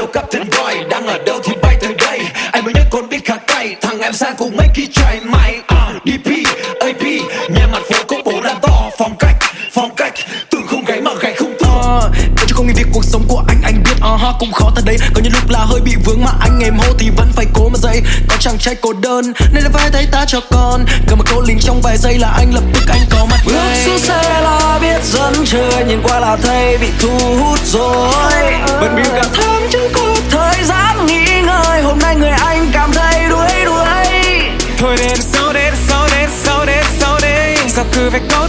cắp tiền boy, đang ở đâu thì bay tới đây. Anh mới nhớ con biết khá cay, thằng em sang cùng mấy khi trai mày. DP, AP, nhà mặt phố có bố đàn to. Phong cách, tự không gáy mà gáy không to. Để cho không nghĩ việc cuộc sống của anh biết cũng khó thật đấy. Có những lúc là hơi bị vướng mà anh em hô thì vẫn phải cố mà dậy. Có chàng trai cô đơn nên là phải thấy ta cho con. Cầm một câu lính trong vài giây là anh lập tức anh có mặt bước xuống xe là biết dẫn chưa, nhìn qua là thấy bị thu hút rồi. bận bịu cả tháng Chẳng có thời gian nghỉ ngơi, hôm nay người anh cảm thấy đuối. Thôi đến sau, sao cứ phải có